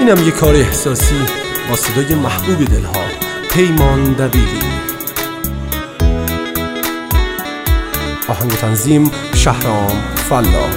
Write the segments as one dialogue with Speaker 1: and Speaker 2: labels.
Speaker 1: اینم یه کار احساسی با صدای محبوب دلها، پیمان دبیری. آهنگ تنظیم شهرام فلاح.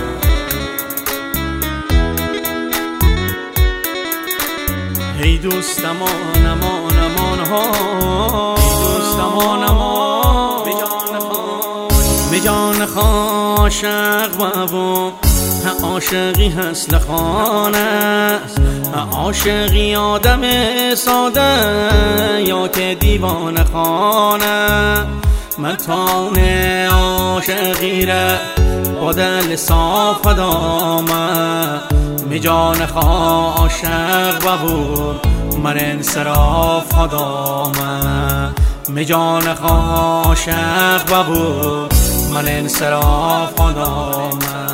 Speaker 2: ای دوست امان امان امان ها، ای دوست امان امان به جان عاشق بابو، عاشقی هست لخانه، عاشقی آدم ساده یا که دیوانه خانه. من تان عاشقی را با دل صاف دامه، می جان عاشق ببور من انصراف خدامه، می جان عاشق ببور من انصراف خدامه.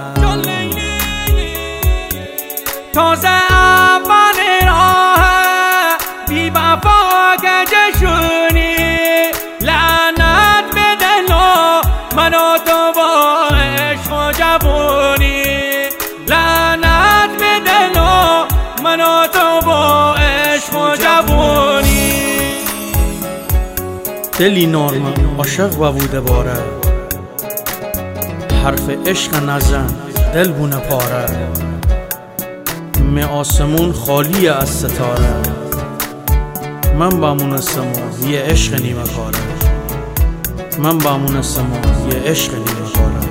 Speaker 2: تازه اول راه بی وفا گجشونی، لعنت به دلو من و تو با عشق و جوونی، لعنت به دلو من و تو با عشق و جوونی. دلی نرم عاشق بوده باره، حرف عشق نزن دل بونه پاره، می آسمون خالی از ستاره، من بمونستم یه عشق نیمه کاره، من بمونستم یه عشق نیمه کاره.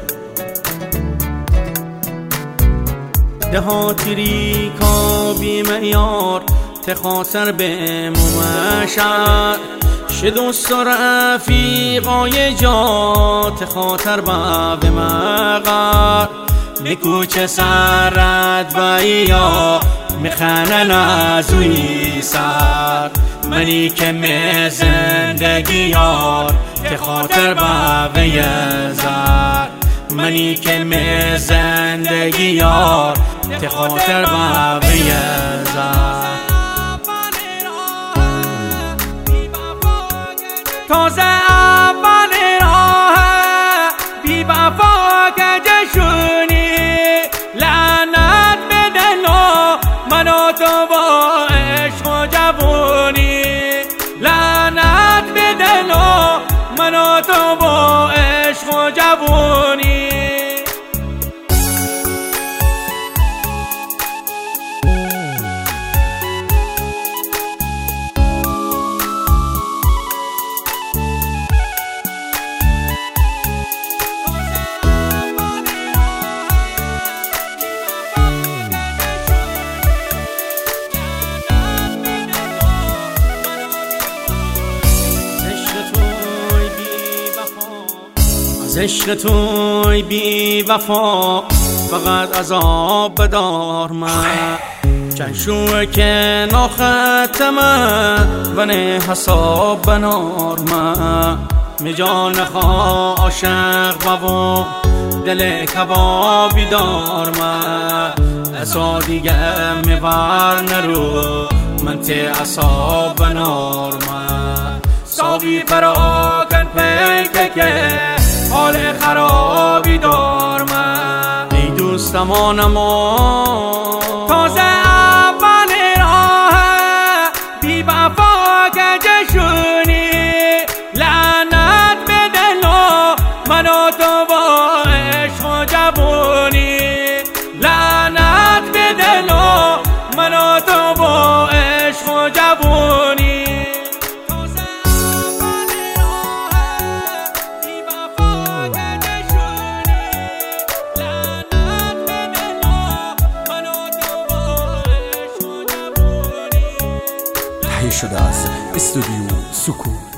Speaker 2: دهاتی ریکا بی معیار تخاطر به ممشد، شه دوست و رفیقای جا تخاطر به مقر. میکوچه سرد و یا میخنن از اوی سر، منی که می زندگی یار که خاطر به زر، منی که می زندگی یار که خاطر به زر. تازه اول راه بی وفا گجشونی، لعنت به دلو من و تو با عشق و جوونی، لعنت به دلو من و تو با عشق و جوونی. از عشق توی بی وفا فقط عذاب بدار من، چنشوه که ناختمه و نه حساب بنار من. می جان عاشق بابو دل کبابی دار من، اصا دیگه میبر نرو من تی عصاب بنار من. ساقی پراکن پیکه که حال خرابی دار من. ای دوست امان امان تازه اول راه بی وفا گجشونی، لعنت به دلو من و تو با عشق و جوونی، لعنت به دلو من و تو با عشق و جوونی.
Speaker 1: تهیه شده از استودیو سکوت.